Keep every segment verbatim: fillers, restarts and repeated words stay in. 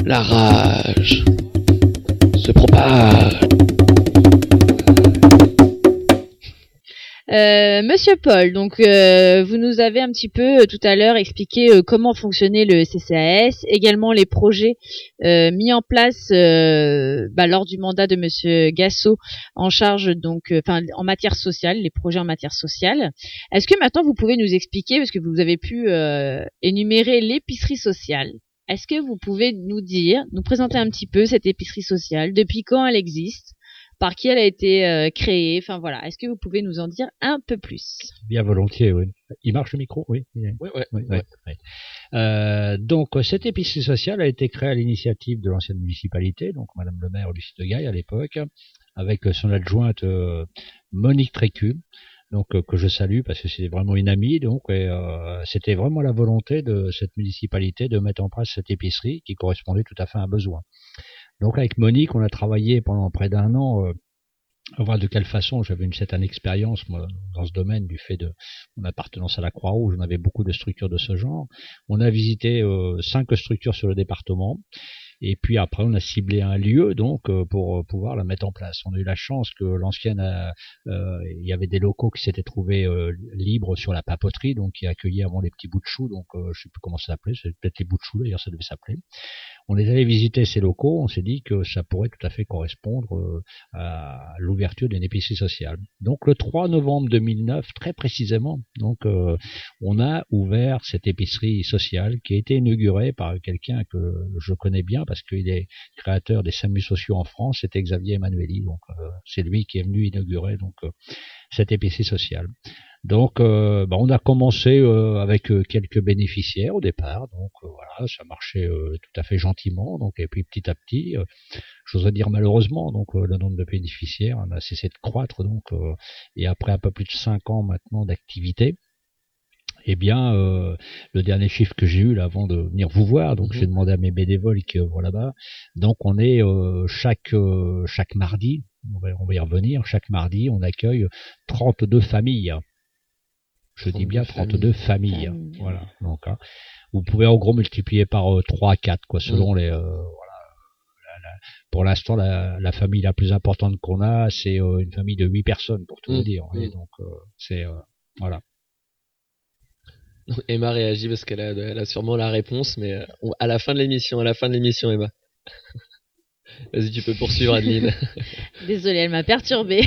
La rage se propage. Euh, Monsieur Paul, donc euh, vous nous avez un petit peu euh, tout à l'heure expliqué euh, comment fonctionnait le C C A S, également les projets euh, mis en place euh, bah, lors du mandat de Monsieur Gassot en charge donc, enfin euh, en matière sociale, les projets en matière sociale. Est-ce que maintenant vous pouvez nous expliquer, parce que vous avez pu euh, énumérer l'épicerie sociale, est-ce que vous pouvez nous dire, nous présenter un petit peu cette épicerie sociale, depuis quand elle existe? Par qui elle a été euh, créée, enfin voilà. Est-ce que vous pouvez nous en dire un peu plus? Bien volontiers, oui. Il marche le micro, oui. Oui, oui, oui, oui. oui. oui. Euh, donc cette épicerie sociale a été créée à l'initiative de l'ancienne municipalité, donc Madame le maire Lucie de Gaille à l'époque, avec son adjointe euh, Monique Trécu, donc euh, que je salue parce que c'est vraiment une amie. Donc et, euh, c'était vraiment la volonté de cette municipalité de mettre en place cette épicerie qui correspondait tout à fait à un besoin. Donc avec Monique, on a travaillé pendant près d'un an. Euh, voir de quelle façon. J'avais une certaine expérience moi, dans ce domaine du fait de mon appartenance à la Croix-Rouge. On avait beaucoup de structures de ce genre. On a visité euh, cinq structures sur le département. Et puis après, on a ciblé un lieu donc euh, pour pouvoir la mettre en place. On a eu la chance que l'ancienne, euh, euh, il y avait des locaux qui s'étaient trouvés euh, libres sur la papeterie, donc qui accueillaient avant les petits bouts de choux. Donc euh, je sais plus comment ça s'appelait, c'est peut-être les bouts de choux d'ailleurs, ça devait s'appeler. On est allé visiter ces locaux, on s'est dit que ça pourrait tout à fait correspondre euh, à l'ouverture d'une épicerie sociale. Donc le trois novembre deux mille neuf, très précisément, donc euh, on a ouvert cette épicerie sociale qui a été inaugurée par quelqu'un que je connais bien parce qu'il est créateur des SAMU sociaux en France, c'était Xavier Emmanueli. Donc euh, c'est lui qui est venu inaugurer donc euh, cette épicerie sociale. Donc, euh, bah, on a commencé euh, avec euh, quelques bénéficiaires au départ. Donc, euh, voilà, ça marchait euh, tout à fait gentiment. Donc, et puis petit à petit, euh, j'oserais dire malheureusement, donc euh, le nombre de bénéficiaires on a cessé de croître. Donc, euh, et après un peu plus de cinq ans maintenant d'activité, eh bien, euh, le dernier chiffre que j'ai eu là avant de venir vous voir, donc mmh. j'ai demandé à mes bénévoles qui œuvrent là-bas. Donc, on est euh, chaque euh, chaque mardi, on va, on va y revenir. Chaque mardi, on accueille trente-deux familles. Je dis bien trente-deux familles. familles. Voilà. Donc, hein, vous pouvez en gros multiplier par euh, trois à quatre, quoi, selon mmh. les. Euh, voilà. La, la, pour l'instant, la, la famille la plus importante qu'on a, c'est euh, une famille de huit personnes, pour tout mmh. vous dire. Mmh. Et donc, euh, c'est euh, voilà. Emma réagit parce qu'elle a, elle a sûrement la réponse, mais euh, à la fin de l'émission, à la fin de l'émission, Emma. Vas-y, tu peux poursuivre, Adeline. Désolée, elle m'a perturbée.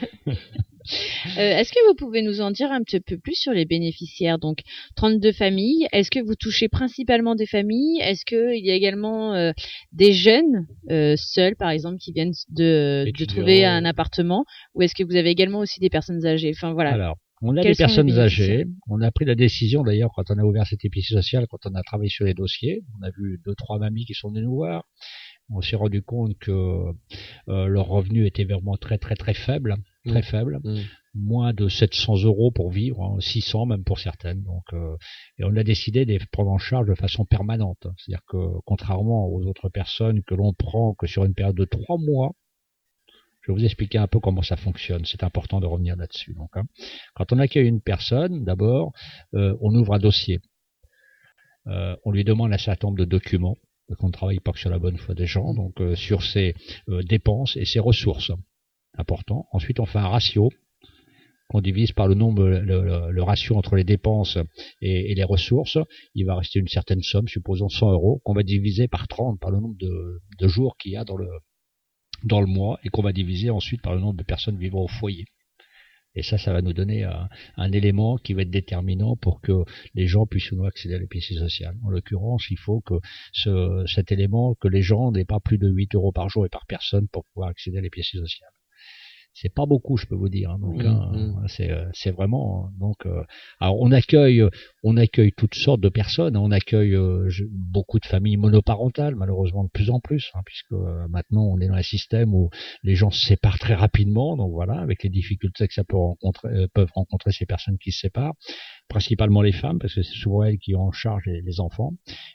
Euh, est-ce que vous pouvez nous en dire un petit peu plus sur les bénéficiaires? Donc, trente-deux familles. Est-ce que vous touchez principalement des familles? Est-ce qu'il y a également euh, des jeunes euh, seuls, par exemple, qui viennent de, de trouver un appartement? Ou est-ce que vous avez également aussi des personnes âgées? Enfin, voilà. Alors, on a Quelles des personnes âgées. On a pris la décision, d'ailleurs, quand on a ouvert cette épicerie sociale, quand on a travaillé sur les dossiers, on a vu deux, trois mamies qui sont venues nous voir. On s'est rendu compte que euh, leur revenu était vraiment très, très, très faible. Très mmh. faible, mmh. moins de sept cents euros pour vivre, hein, six cents même pour certaines. Donc, euh, et on a décidé de les prendre en charge de façon permanente. C'est-à-dire que contrairement aux autres personnes que l'on prend que sur une période de trois mois, je vais vous expliquer un peu comment ça fonctionne. C'est important de revenir là-dessus. Donc, hein. Quand on accueille une personne, d'abord, euh, on ouvre un dossier. Euh, on lui demande un certain nombre de documents, parce qu'on ne travaille pas que sur la bonne foi des gens, donc euh, sur ses euh, dépenses et ses ressources. Important. Ensuite, on fait un ratio qu'on divise par le nombre, le, le, le ratio entre les dépenses et, et les ressources. Il va rester une certaine somme, supposons cent euros, qu'on va diviser par trente, par le nombre de, de jours qu'il y a dans le, dans le mois, et qu'on va diviser ensuite par le nombre de personnes vivant au foyer. Et ça, ça va nous donner un, un élément qui va être déterminant pour que les gens puissent nous accéder à l'épicerie sociale. En l'occurrence, il faut que ce, cet élément, que les gens n'aient pas plus de huit euros par jour et par personne pour pouvoir accéder à l'épicerie sociale. C'est pas beaucoup, je peux vous dire. Hein, donc, mmh, hein, mmh. c'est, c'est vraiment. Donc, euh, alors on accueille, on accueille toutes sortes de personnes. On accueille euh, beaucoup de familles monoparentales, malheureusement de plus en plus, hein, puisque euh, maintenant on est dans un système où les gens se séparent très rapidement. Donc voilà, avec les difficultés que ça peut rencontrer, euh, peuvent rencontrer ces personnes qui se séparent, principalement les femmes, parce que c'est souvent elles qui ont en charge les, les enfants.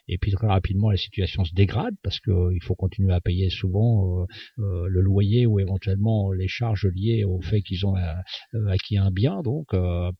Et puis très rapidement, la situation se dégrade parce que euh, il faut continuer à payer souvent euh, euh, le loyer ou éventuellement les charges liées au fait qu'ils ont euh, acquis un bien. Donc, euh,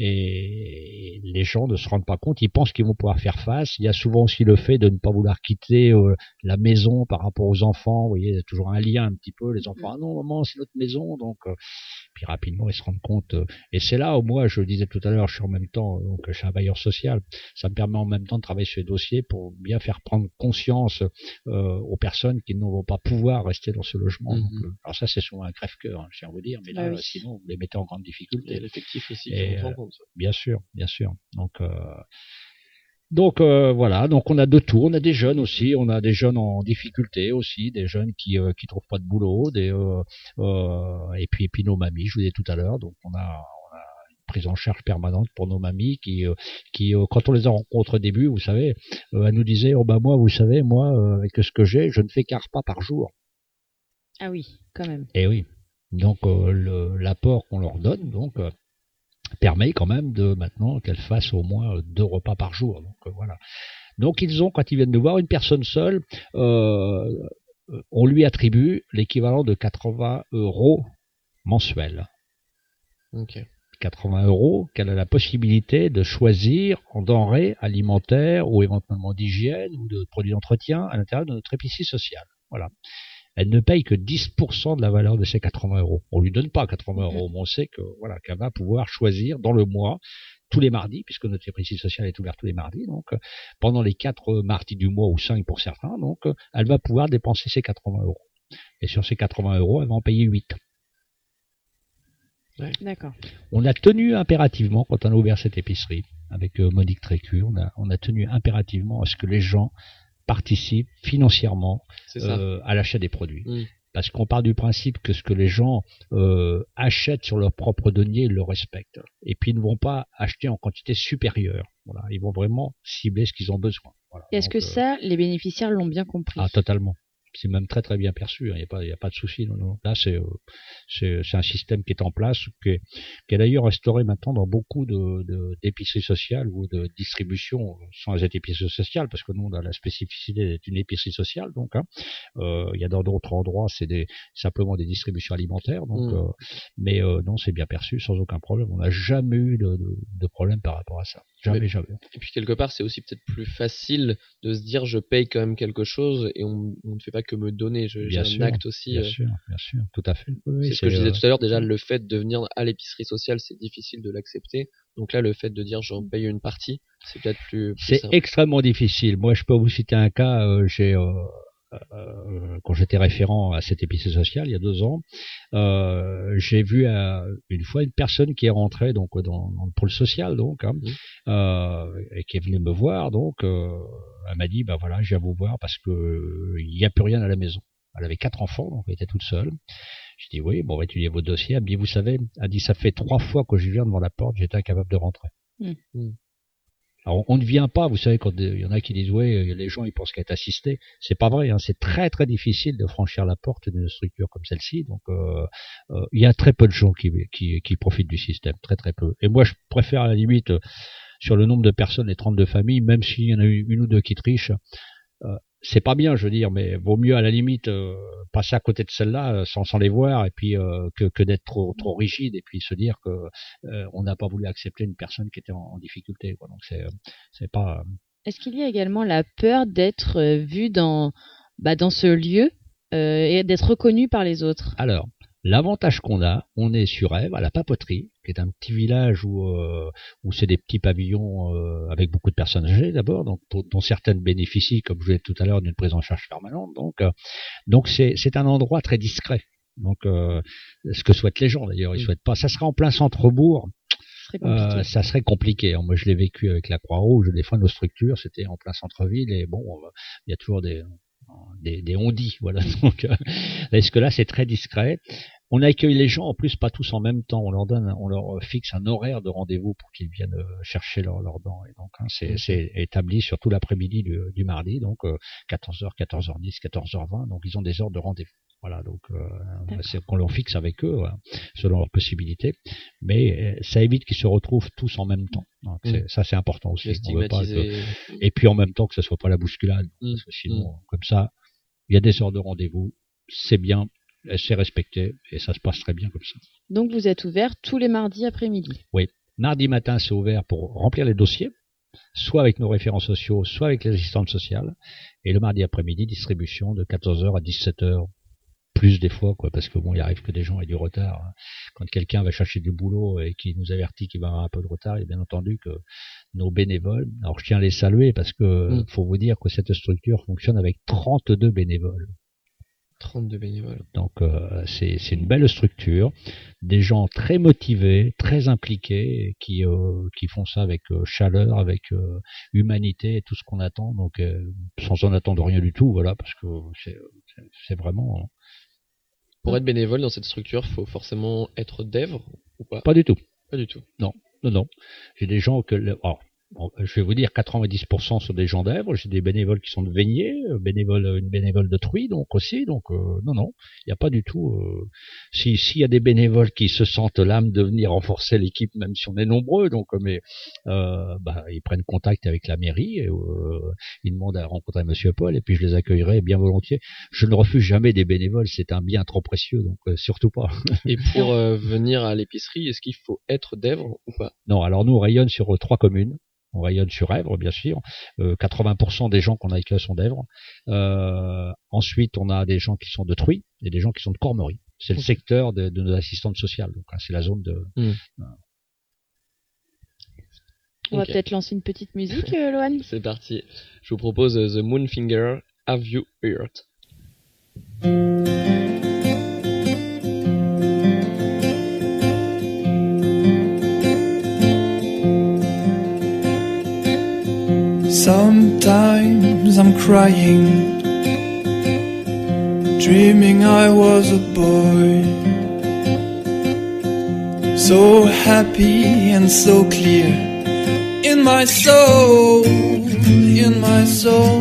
et les gens ne se rendent pas compte. Ils pensent qu'ils vont pouvoir faire face. Il y a souvent aussi le fait de ne pas vouloir quitter euh, la maison par rapport aux enfants. Vous voyez, il y a toujours un lien un petit peu. Les enfants, ah non, maman, c'est notre maison. Donc, euh, puis rapidement, ils se rendent compte. Euh, et c'est là où moi, je le disais tout à l'heure, je suis en même temps, donc je suis un bailleur social. Ça me permet en même temps de travailler sur les dossiers pour bien faire prendre conscience euh, aux personnes qui ne vont pas pouvoir rester dans ce logement. Mhm. Donc, euh, alors ça, c'est souvent un crève-cœur, hein, je tiens à vous dire. Mais là, Bah oui. sinon, vous les mettez en grande Il y difficulté. a l'effectif aussi qui Et, rentre en euh, compte. Bien sûr, bien sûr. Donc, euh, donc euh, voilà. Donc on a de tout. On a des jeunes aussi. On a des jeunes en difficulté aussi, des jeunes qui euh, qui trouvent pas de boulot, des euh, euh, et puis et puis nos mamies. Je vous disais tout à l'heure. Donc on a on a une prise en charge permanente pour nos mamies qui euh, qui euh, quand on les a rencontrées au début, vous savez, euh, elles nous disaient oh bah moi vous savez moi euh, avec ce que j'ai, je ne fais qu'un repas par jour. Ah oui, quand même. Et oui. Donc euh, le, l'apport qu'on leur donne donc euh, permet quand même de maintenant qu'elles fassent au moins deux repas par jour. Donc euh, voilà. Donc ils ont, quand ils viennent nous voir, une personne seule, euh, on lui attribue l'équivalent de quatre-vingts euros mensuels. Ok. quatre-vingts euros qu'elle a la possibilité de choisir en denrées alimentaires ou éventuellement d'hygiène ou de produits d'entretien à l'intérieur de notre épicerie sociale. Voilà. Elle ne paye que dix pour cent de la valeur de ces quatre-vingts euros. On lui donne pas quatre-vingts euros, mais on sait que voilà qu'elle va pouvoir choisir dans le mois tous les mardis, puisque notre épicerie sociale est ouverte tous les mardis, donc euh, pendant les quatre mardis du mois ou cinq pour certains, donc euh, elle va pouvoir dépenser ses quatre-vingts euros. Et sur ces quatre-vingts euros, elle va en payer huit. Ouais. D'accord. On a tenu impérativement, quand on a ouvert cette épicerie, avec euh, Monique Trécu, on a, on a tenu impérativement à ce que les gens participent financièrement euh, à l'achat des produits. Mmh. Parce qu'on part du principe que ce que les gens euh, achètent sur leur propre denier, ils le respectent. Et puis ils ne vont pas acheter en quantité supérieure. Voilà, ils vont vraiment cibler ce qu'ils ont besoin. Voilà. Est-ce Donc, que euh, ça, les bénéficiaires l'ont bien compris? Ah, totalement. C'est même très très bien perçu, il hein, n'y a pas, y a pas de souci. Non, non. Là, c'est, euh, c'est, c'est un système qui est en place, qui est, qui est d'ailleurs restauré maintenant dans beaucoup de, de, d'épiceries sociales ou de distribution, sans être épicerie sociale, parce que nous, on a la spécificité d'être une épicerie sociale, donc, hein. Euh, il y a dans d'autres endroits, c'est des, simplement des distributions alimentaires, donc, mmh. euh, mais euh, non, c'est bien perçu, sans aucun problème. On n'a jamais eu de, de, de problème par rapport à ça. Jamais, mais, jamais. Et puis quelque part, c'est aussi peut-être plus facile de se dire, je paye quand même quelque chose et on, on ne fait pas que me donner. Je, j'ai sûr, un acte aussi. Bien euh... sûr, bien sûr, tout à fait. Oui, c'est, c'est ce que je disais tout à l'heure. Déjà, le fait de venir à l'épicerie sociale, c'est difficile de l'accepter. Donc là, le fait de dire, j'en paye une partie, c'est peut-être plus. plus c'est simple. Extrêmement difficile. Moi, je peux vous citer un cas. Euh, j'ai euh, Euh, quand j'étais référent à cette épicerie sociale il y a deux ans, euh, j'ai vu euh, une fois une personne qui est rentrée donc dans, dans le pôle social donc hein, mmh. euh, et qui est venue me voir donc euh, elle m'a dit bah voilà je viens vous voir parce que il euh, n'y a plus rien à la maison. Elle avait quatre enfants donc elle était toute seule. Je dis oui bon on va étudier vos dossiers. Elle me dit vous savez elle dit ça fait trois fois que je viens devant la porte j'étais incapable de rentrer. Mmh. Mmh. Alors, on ne vient pas, vous savez, quand il y en a qui disent, oui, les gens, ils pensent qu'à être assistés. C'est pas vrai, hein, c'est très, très difficile de franchir la porte d'une structure comme celle-ci. Donc, euh, euh, il y a très peu de gens qui, qui, qui profitent du système, très, très peu. Et moi, je préfère, à la limite, euh, sur le nombre de personnes, les trente-deux familles, même s'il y en a une, une ou deux qui trichent, euh, c'est pas bien, je veux dire, mais vaut mieux, à la limite, euh, passer à côté de celle-là sans, sans les voir et puis euh, que, que d'être trop, trop rigide et puis se dire que euh, on n'a pas voulu accepter une personne qui était en, en difficulté, quoi. Donc c'est, c'est pas. Euh... Est-ce qu'il y a également la peur d'être euh, vu dans, bah, dans ce lieu euh, et d'être reconnu par les autres? Alors, l'avantage qu'on a, on est sur Ève, à la Papeterie, qui est un petit village où euh, où c'est des petits pavillons euh, avec beaucoup de personnes âgées d'abord, donc dont certaines bénéficient, comme je vous l'ai dit tout à l'heure, d'une prise en charge permanente. Donc euh, donc c'est c'est un endroit très discret. Donc euh, ce que souhaitent les gens d'ailleurs, ils mmh. souhaitent pas. Ça sera en plein centre-bourg. Euh, ça serait compliqué. Moi, je l'ai vécu avec la Croix-Rouge. Des fois, nos structures, c'était en plein centre-ville et bon, il y a toujours des des, des on-dit, voilà. Donc, euh, est-ce que là, c'est très discret. On accueille les gens, en plus, pas tous en même temps. On leur donne, on leur fixe un horaire de rendez-vous pour qu'ils viennent chercher leurs leur dents. Et donc, hein, c'est, c'est établi sur tout l'après-midi du, du mardi, donc euh, quatorze heures, quatorze heures dix, quatorze heures vingt. Donc, ils ont des heures de rendez-vous. Voilà, donc euh, c'est qu'on leur fixe avec eux, voilà, selon leurs possibilités. Mais euh, ça évite qu'ils se retrouvent tous en même temps. Donc, c'est, mmh. Ça, c'est important aussi. On veut pas que... Et puis en même temps que ce soit pas la bousculade. Mmh. Parce que sinon, mmh. comme ça, il y a des heures de rendez-vous, c'est bien, c'est respecté, et ça se passe très bien comme ça. Donc vous êtes ouvert tous les mardis après-midi? Oui. Mardi matin, c'est ouvert pour remplir les dossiers, soit avec nos référents sociaux, soit avec les assistantes sociales. Et le mardi après-midi, distribution de quatorze heures à dix-sept heures. Plus des fois, quoi, parce que bon, il arrive que des gens aient du retard. Quand quelqu'un va chercher du boulot et qui nous avertit qu'il va avoir un peu de retard, il est bien entendu que nos bénévoles, alors je tiens à les saluer parce que mmh. faut vous dire que cette structure fonctionne avec trente-deux bénévoles. trente-deux bénévoles. Donc euh, c'est, c'est une belle structure, des gens très motivés, très impliqués, qui euh, qui font ça avec euh, chaleur, avec euh, humanité et tout ce qu'on attend. Donc euh, sans en attendre rien du tout, voilà, parce que c'est c'est, c'est vraiment. Pour être bénévole dans cette structure, il faut forcément être dev ou pas? Pas du tout. Pas du tout. Non, non, non. J'ai des gens que... Alors, je vais vous dire, quatre-vingt-dix pour cent sont des gens d'Èvre. J'ai des bénévoles qui sont de Veigné, bénévoles, une bénévole de Truy, donc aussi. Donc, euh, non, non, il n'y a pas du tout... Euh, si, s'il y a des bénévoles qui se sentent l'âme de venir renforcer l'équipe, même si on est nombreux, donc, mais euh, bah, ils prennent contact avec la mairie, et, euh, ils demandent à rencontrer Monsieur Paul, et puis je les accueillerai bien volontiers. Je ne refuse jamais des bénévoles, c'est un bien trop précieux, donc euh, surtout pas. Et pour euh, venir à l'épicerie, est-ce qu'il faut être d'Èvre ou pas? Non, alors nous, on rayonne sur euh, trois communes. On rayonne sur Èvre, bien sûr. Euh, quatre-vingts pour cent des gens qu'on accueille sont d'Èvre. Euh, ensuite, on a des gens qui sont de Truy et des gens qui sont de Cormery. C'est le secteur de, de nos assistantes sociales. Donc, hein, c'est la zone de... Mmh. Euh... On va okay. peut-être lancer une petite musique, euh, Loan. C'est parti. Je vous propose uh, The Moonfinger, Have You Heard? Sometimes I'm crying, dreaming I was a boy, so happy and so clear in my soul, in my soul,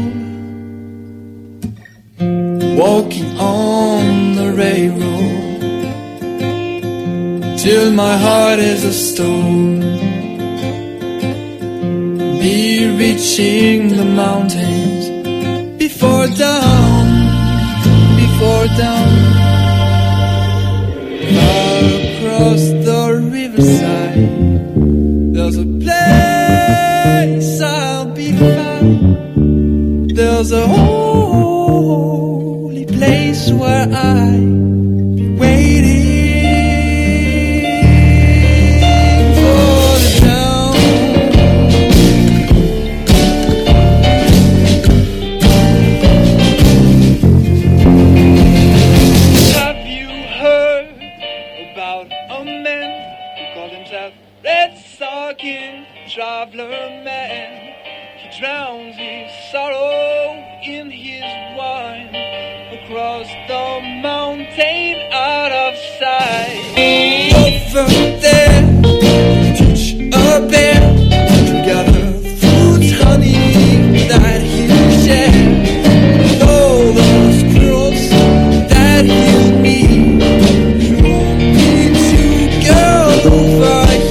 walking on the railroad till my heart is a stone. Be reaching the mountains before dawn, before dawn. Far across the riverside, there's a place I'll be found. There's a holy place where I'll be waiting. Traveler man, he drowns his sorrow in his wine, across the mountain out of sight. Over there, teach a bear to gather fruits, honey that he'll share, and all the squirrels that he'll meet. You won't need to go over here.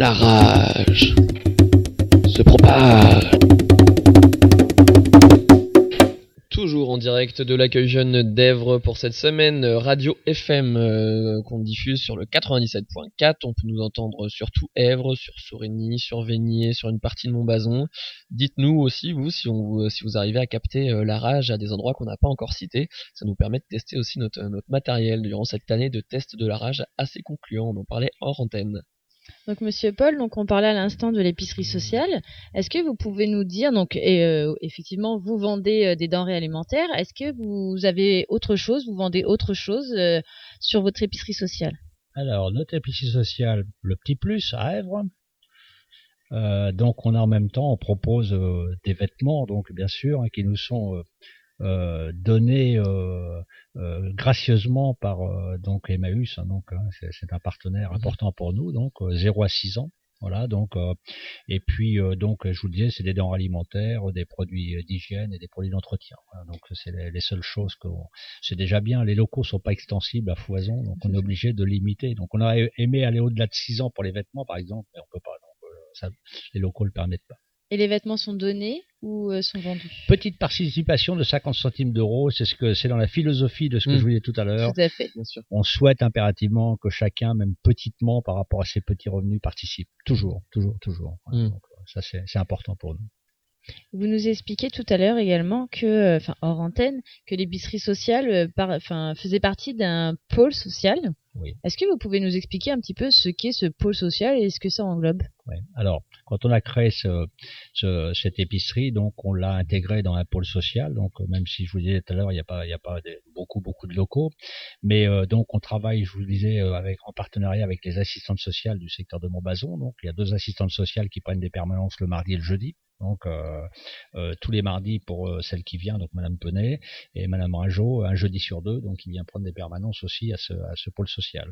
La rage se propage. Toujours en direct de l'accueil jeune d'Èvres pour cette semaine, Radio F M euh, qu'on diffuse sur le quatre-vingt-dix-sept point quatre. On peut nous entendre sur tout Èvres, sur Sorigny, sur Vénier, sur une partie de Montbazon. Dites-nous aussi, vous, si, on, si vous arrivez à capter euh, la rage à des endroits qu'on n'a pas encore cités. Ça nous permet de tester aussi notre, notre matériel durant cette année de test de la rage assez concluant. On en parlait hors antenne. Donc Monsieur Paul, donc on parlait à l'instant de l'épicerie sociale. Est-ce que vous pouvez nous dire, donc et, euh, effectivement vous vendez euh, des denrées alimentaires. Est-ce que vous avez autre chose, vous vendez autre chose euh, sur votre épicerie sociale? Alors notre épicerie sociale, le Petit Plus à Èvres. Euh, donc on a en même temps, on propose euh, des vêtements, donc bien sûr, hein, qui nous sont euh, euh, donnés euh, euh, gracieusement par euh, donc Emmaüs, hein, donc hein, c'est, c'est un partenaire important pour nous, donc euh, zéro à six ans. Voilà, donc euh, et puis euh, donc je vous le disais, c'est des denrées alimentaires, des produits d'hygiène et des produits d'entretien. Voilà, donc c'est les, les seules choses que on, c'est déjà bien. Les locaux sont pas extensibles à foison, donc on est obligé de limiter. Donc on aurait aimé aller au-delà de six ans pour les vêtements, par exemple, mais on peut pas. Donc euh, ça, les locaux le permettent pas. Et les vêtements sont donnés ou euh, sont vendus? Petite participation de cinquante centimes d'euros, c'est ce que c'est dans la philosophie de ce que mmh. je vous disais tout à l'heure. Tout à fait, bien sûr. On souhaite impérativement que chacun, même petitement, par rapport à ses petits revenus, participe. Toujours, toujours, toujours. Voilà, mmh. donc, ça, c'est, c'est important pour nous. Vous nous expliquez tout à l'heure également que, enfin hors antenne, que l'épicerie sociale, euh, par, enfin faisait partie d'un pôle social. Oui. Est-ce que vous pouvez nous expliquer un petit peu ce qu'est ce pôle social et ce que ça englobe? Oui. Alors, quand on a créé ce, ce, cette épicerie, donc on l'a intégrée dans un pôle social. Donc, même si je vous disais tout à l'heure, il n'y a pas, il y a pas de, beaucoup, beaucoup de locaux, mais euh, donc on travaille, je vous le disais, euh, avec en partenariat avec les assistantes sociales du secteur de Montbazon. Donc, il y a deux assistantes sociales qui prennent des permanences le mardi et le jeudi. Donc euh, euh, tous les mardis pour euh, celle qui vient, donc Madame Penet et Madame Rageau, un jeudi sur deux, donc qui vient prendre des permanences aussi à ce, à ce pôle social.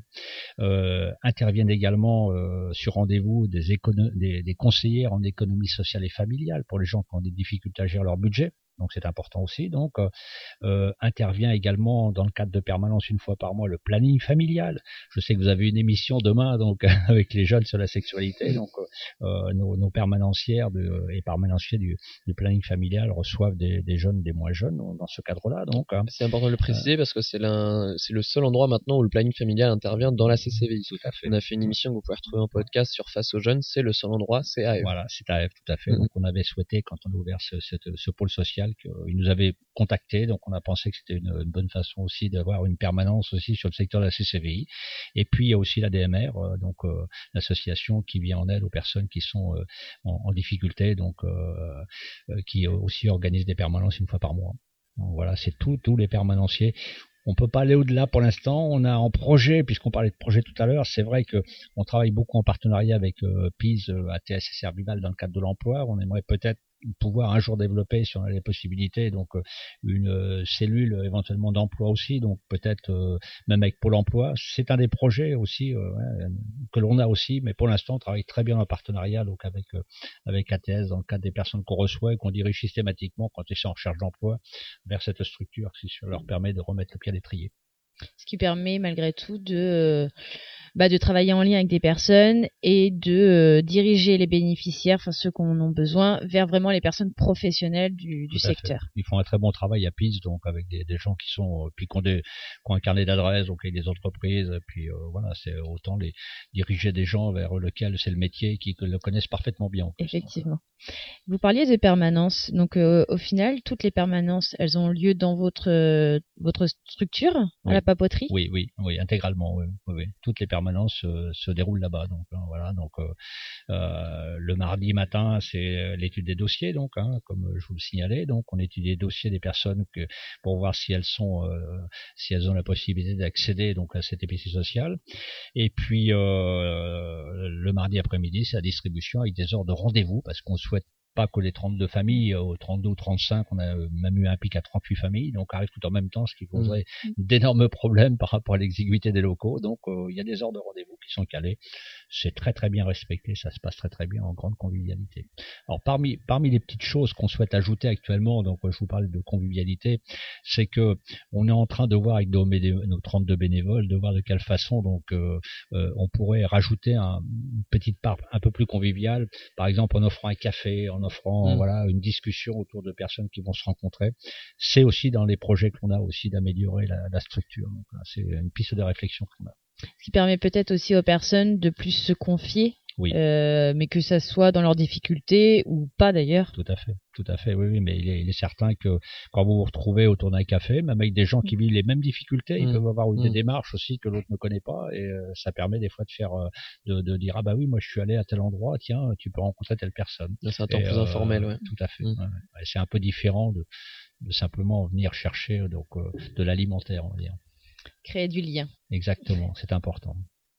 Euh, interviennent également euh, sur rendez-vous des, écono- des, des conseillères en économie sociale et familiale pour les gens qui ont des difficultés à gérer leur budget. Donc c'est important aussi. Donc euh, intervient également dans le cadre de permanence une fois par mois le planning familial. Je sais que vous avez une émission demain donc avec les jeunes sur la sexualité. Donc euh, nos, nos permanencières de, et permanenciers du, du planning familial reçoivent des, des jeunes, des moins jeunes dans ce cadre-là. Donc c'est important de le préciser euh, parce que c'est, l'un, c'est le seul endroit maintenant où le planning familial intervient dans la C C V I. Tout à fait. On a fait une émission que vous pouvez retrouver en podcast sur Face aux jeunes. C'est le seul endroit, c'est à Èvres. Voilà, c'est à Èvres, tout à fait. Mmh. Donc on avait souhaité quand on a ouvert ce, ce, ce pôle social qu'ils nous avaient contacté, donc on a pensé que c'était une, une bonne façon aussi d'avoir une permanence aussi sur le secteur de la C C V I. Et puis il y a aussi la D M R, euh, donc euh, l'association qui vient en aide aux personnes qui sont euh, en, en difficulté, donc euh, euh, qui aussi organise des permanences une fois par mois. Donc, voilà, c'est tout, tous les permanenciers. On peut pas aller au-delà pour l'instant. On a en projet, puisqu'on parlait de projet tout à l'heure, c'est vrai que on travaille beaucoup en partenariat avec euh, P I S, euh, A T S S R Vival dans le cadre de l'emploi. On aimerait peut-être pouvoir un jour développer, si on a les possibilités, donc euh, une euh, cellule euh, éventuellement d'emploi aussi, donc peut-être euh, même avec Pôle emploi. C'est un des projets aussi euh, ouais, que l'on a aussi, mais pour l'instant on travaille très bien en partenariat donc avec euh, avec A T S dans le cadre des personnes qu'on reçoit et qu'on dirige systématiquement quand ils sont en recherche d'emploi vers cette structure qui leur permet de remettre le pied à l'étrier. Ce qui permet malgré tout de, bah, de travailler en lien avec des personnes et de euh, diriger les bénéficiaires, enfin ceux qui en ont besoin, vers vraiment les personnes professionnelles du, du secteur. Ils font un très bon travail à P I S, donc avec des, des gens qui sont, puis qui ont, des, qui ont un carnet d'adresses, donc avec des entreprises, et puis euh, voilà, c'est autant les diriger des gens vers lequel c'est le métier, qui le connaissent parfaitement bien. En plus, effectivement. Donc. Vous parliez de permanence, donc euh, au final, toutes les permanences, elles ont lieu dans votre euh, votre structure, oui. à la papeterie. Oui, oui, oui, intégralement. Oui, oui, oui. Toutes les permanences euh, se déroulent là-bas. Donc hein, voilà, donc euh, euh, le mardi matin, c'est l'étude des dossiers, donc hein, comme je vous le signalais. Donc on étudie les dossiers des personnes que pour voir si elles sont, euh, si elles ont la possibilité d'accéder donc à cette épicerie sociale. Et puis euh, le mardi après-midi, c'est la distribution avec des heures de rendez-vous parce qu'on souhaite pas que les trente-deux familles, au trente-deux ou trente-cinq, on a même eu un pic à trente-huit familles, donc arrive tout en même temps, ce qui poserait mmh. d'énormes problèmes par rapport à l'exiguïté des locaux. Donc euh, il y a des heures de rendez-vous qui sont calées. C'est très très bien respecté, ça se passe très très bien en grande convivialité. Alors parmi parmi les petites choses qu'on souhaite ajouter actuellement, donc je vous parlais de convivialité, c'est que on est en train de voir avec nos, nos trente-deux bénévoles, de voir de quelle façon donc euh, euh, on pourrait rajouter un, une petite part un peu plus conviviale, par exemple en offrant un café, en offrant mmh. voilà une discussion autour de personnes qui vont se rencontrer. C'est aussi dans les projets qu'on a aussi d'améliorer la, la structure. Donc c'est une piste de réflexion qu'on a. Ce qui permet peut-être aussi aux personnes de plus se confier, oui. euh, mais que ça soit dans leurs difficultés ou pas d'ailleurs. Tout à fait, tout à fait, oui, oui, mais il est, il est certain que quand vous vous retrouvez autour d'un café, même avec des gens qui vivent les mêmes difficultés, mmh. ils peuvent avoir mmh. des démarches aussi que l'autre ne connaît pas, et euh, ça permet des fois de faire, euh, de, de dire ah bah oui, moi je suis allé à tel endroit, tiens, tu peux rencontrer telle personne. C'est un temps et, plus euh, informel, ouais. Tout à fait. Mmh. Ouais, ouais. C'est un peu différent de, de simplement venir chercher donc euh, de l'alimentaire, on va dire. Créer du lien. Exactement, c'est important.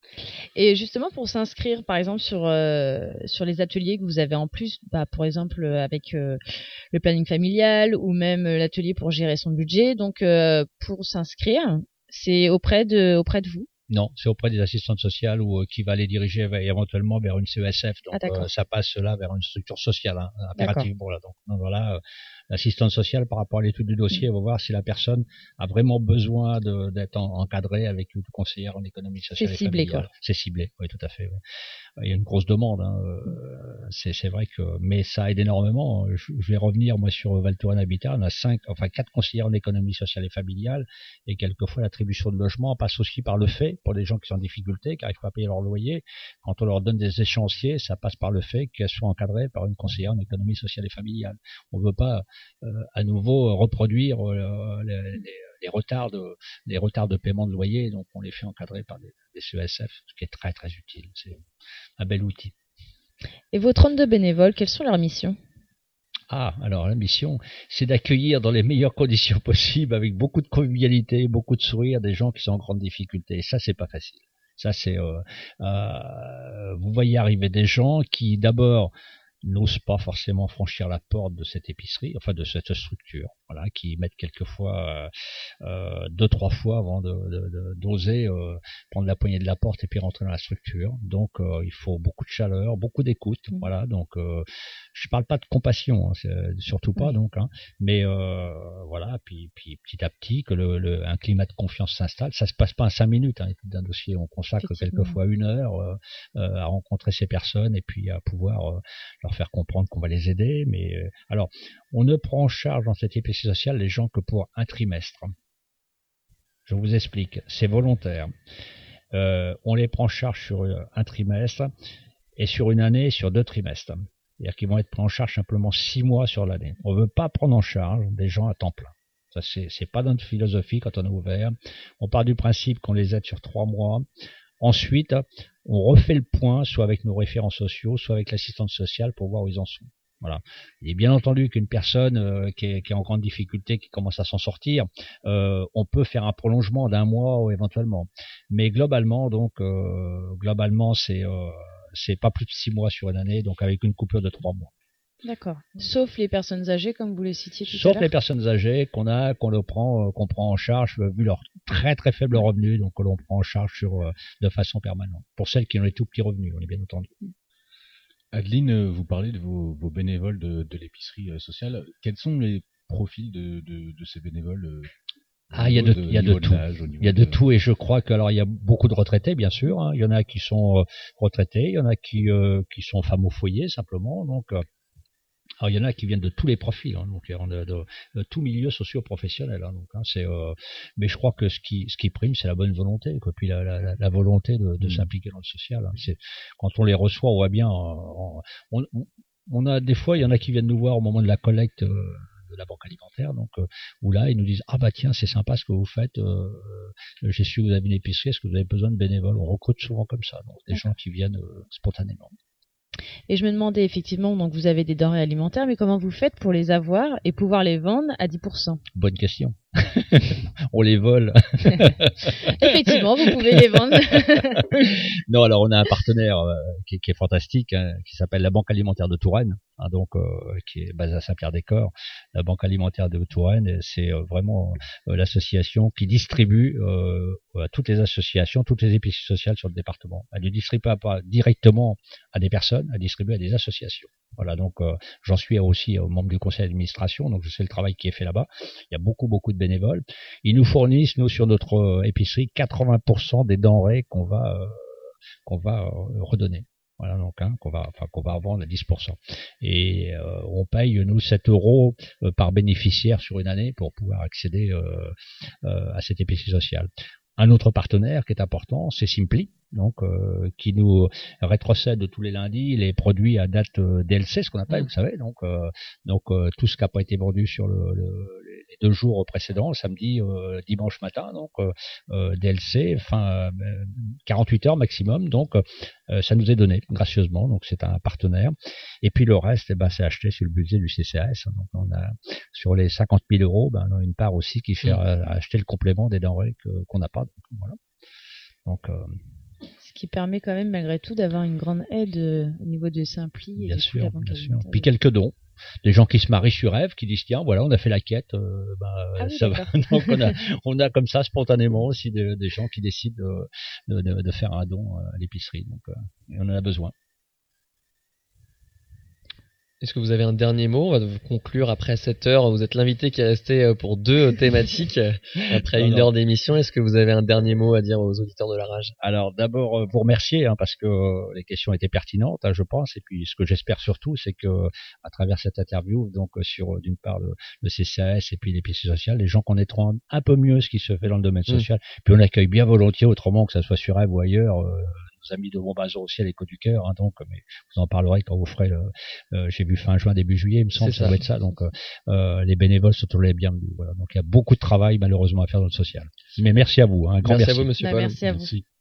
Et justement, pour s'inscrire, par exemple, sur euh, sur les ateliers que vous avez en plus, bah, par exemple avec euh, le planning familial ou même l'atelier pour gérer son budget, donc euh, pour s'inscrire, c'est auprès de auprès de vous. Non, c'est auprès des assistantes sociales ou euh, qui va les diriger vers, éventuellement vers une C E S F. Donc ah, euh, ça passe là vers une structure sociale, hein, impérativement là. Donc, donc voilà, euh, l'assistante sociale par rapport à l'étude du dossier, mmh. va voir si la personne a vraiment besoin de, d'être en, encadrée avec une conseillère en économie sociale c'est et ciblé, familiale. Quoi. C'est ciblé, oui, tout à fait. Ouais. Il y a une grosse demande, hein, euh, c'est, c'est vrai que, mais ça aide énormément. Je, je vais revenir moi sur Val Thorens Habitat. On a cinq, enfin quatre conseillères en économie sociale et familiale, et quelquefois l'attribution de logement passe aussi par le fait. Pour les gens qui sont en difficulté, qui n'arrivent pas à payer leur loyer, quand on leur donne des échéanciers, ça passe par le fait qu'elles soient encadrées par une conseillère en économie sociale et familiale. On ne veut pas euh, à nouveau reproduire euh, les, les, les retards de les retards de paiement de loyer, donc on les fait encadrer par des, des C E S F, ce qui est très très utile. C'est un bel outil. Et vos trente-deux bénévoles, quelles sont leurs missions ? Ah, alors la mission, c'est d'accueillir dans les meilleures conditions possibles, avec beaucoup de convivialité, beaucoup de sourire, des gens qui sont en grande difficulté. Et ça, c'est pas facile. Ça, c'est, euh, euh, vous voyez arriver des gens qui, d'abord, n'osent pas forcément franchir la porte de cette épicerie, enfin de cette structure, voilà, qui mettent quelquefois euh, euh, deux, trois fois avant de, de, de, d'oser euh, prendre la poignée de la porte et puis rentrer dans la structure. Donc euh, il faut beaucoup de chaleur, beaucoup d'écoute, mmh. voilà. Donc euh, je parle pas de compassion, hein, c'est, surtout pas, mmh. donc, hein, mais euh, voilà. Puis, puis petit à petit que le, le, un climat de confiance s'installe. Ça se passe pas en cinq minutes. Hein, d'un dossier, on consacre quelquefois une heure euh, euh, à rencontrer ces personnes et puis à pouvoir euh, leur faire comprendre qu'on va les aider, mais euh, alors on ne prend en charge dans cette épicerie sociale les gens que pour un trimestre. Je vous explique, c'est volontaire. Euh, on les prend en charge sur un trimestre et sur une année sur deux trimestres. C'est-à-dire qu'ils vont être pris en charge simplement six mois sur l'année. On ne veut pas prendre en charge des gens à temps plein. Ça c'est, c'est pas notre philosophie quand on est ouvert. On part du principe qu'on les aide sur trois mois. Ensuite, on refait le point, soit avec nos référents sociaux, soit avec l'assistante sociale pour voir où ils en sont. Voilà. Il est bien entendu qu'une personne euh, qui, est, qui est en grande difficulté, qui commence à s'en sortir, euh, on peut faire un prolongement d'un mois ou éventuellement. Mais globalement, donc, euh, globalement, c'est, euh, c'est pas plus de six mois sur une année, donc avec une coupure de trois mois. D'accord. Sauf les personnes âgées, comme vous les citiez tout Sauf à l'heure. les personnes âgées qu'on a, qu'on le prend, euh, qu'on prend en charge, euh, vu leur très très faible revenu, donc que l'on prend en charge sur euh, de façon permanente. Pour celles qui ont les tout petits revenus, on est bien entendu. Adeline, vous parlez de vos, vos bénévoles de, de l'épicerie sociale. Quels sont les profils de, de, de ces bénévoles? Ah, il y a de, il y a de tout. Il y a de tout, et je crois que, alors, il y a beaucoup de retraités, bien sûr, hein. Il y en a qui sont euh, retraités, il y en a qui, euh, qui sont femmes au foyer, simplement, donc, euh, alors il y en a qui viennent de tous les profils, hein, donc de, de, de tout milieu socio-professionnel, hein, donc hein, c'est euh, mais je crois que ce qui ce qui prime, c'est la bonne volonté, quoi, puis la, la, la volonté de, de mmh. s'impliquer dans le social, hein. C'est quand on les reçoit, on voit bien, on, on, on a des fois, il y en a qui viennent nous voir au moment de la collecte euh, de la banque alimentaire, donc euh, où là ils nous disent ah bah tiens, c'est sympa ce que vous faites, euh, j'ai su que vous avez une épicerie, est-ce que vous avez besoin de bénévoles? On recrute souvent comme ça, donc des gens qui viennent euh, spontanément. Et je me demandais effectivement, donc vous avez des denrées alimentaires, mais comment vous faites pour les avoir et pouvoir les vendre à dix pour cent? Bonne question. On les vole. Effectivement, vous pouvez les vendre. Non, alors on a un partenaire euh, qui, qui est fantastique, hein, qui s'appelle la Banque Alimentaire de Touraine, hein, donc euh, qui est basée à Saint-Pierre-des-Corps. La Banque Alimentaire de Touraine, c'est euh, vraiment euh, l'association qui distribue euh, à toutes les associations, toutes les épiceries sociales sur le département. Elle ne distribue pas, pas directement à des personnes, elle distribue à des associations. Voilà, donc euh, j'en suis aussi euh, membre du conseil d'administration, donc je sais le travail qui est fait là-bas. Il y a beaucoup, beaucoup de bénévoles. Ils nous fournissent, nous, sur notre euh, épicerie, quatre-vingts pour cent des denrées qu'on va euh, qu'on va euh, redonner. Voilà, donc hein, qu'on va, enfin qu'on va vendre à dix pour cent. Et euh, on paye nous sept euros euh, par bénéficiaire sur une année pour pouvoir accéder euh, euh, à cette épicerie sociale. Un autre partenaire qui est important, c'est Simply, donc euh, qui nous rétrocède tous les lundis les produits à date euh, D L C, ce qu'on appelle, mmh. vous savez, donc euh, donc euh, tout ce qui n'a pas été vendu sur le, le, les deux jours précédents, samedi, euh, dimanche matin, donc euh, euh, D L C, enfin euh, quarante-huit heures maximum, donc euh, ça nous est donné gracieusement, donc c'est un partenaire. Et puis le reste, eh ben, c'est acheté sur le budget du C C A S. Donc on a sur les cinquante mille euros, ben, on a une part aussi qui fait mmh. euh, acheter le complément des denrées que, qu'on n'a pas. Donc, voilà. Donc euh, ce qui permet quand même malgré tout d'avoir une grande aide euh, au niveau de Simply. Et bien du sûr, coup, bien sûr. Puis quelques dons. Des gens qui se marient sur rêve, qui disent tiens voilà on a fait la quête, euh, bah, ah oui, ça va. Donc on a on a comme ça spontanément aussi de, des gens qui décident de, de, de faire un don à l'épicerie. Donc euh, et on en a besoin. Est-ce que vous avez un dernier mot? On va vous conclure après cette heure. Vous êtes l'invité qui est resté pour deux thématiques après non, une non. heure d'émission. Est-ce que vous avez un dernier mot à dire aux auditeurs de la Rage? Alors d'abord vous remercier hein, parce que euh, les questions étaient pertinentes, hein, je pense. Et puis ce que j'espère surtout, c'est que à travers cette interview, donc sur d'une part le, le C C A S et puis l'épicerie sociale, les gens connaîtront un peu mieux ce qui se fait dans le domaine mmh. social. Puis on accueille bien volontiers, autrement que ça soit sur Rêve ou ailleurs. Euh, nos amis de Montbazon aussi à l'Écho du Cœur, hein, donc mais vous en parlerez quand vous ferez le, euh, j'ai vu fin juin début juillet, il me semble que ça doit être ça, donc euh, les bénévoles sont tous les bienvenus. Voilà, donc il y a beaucoup de travail malheureusement à faire dans le social. Mais merci à vous, hein, un grand merci. Merci à vous, Monsieur bah, Paul. Merci à vous. Merci.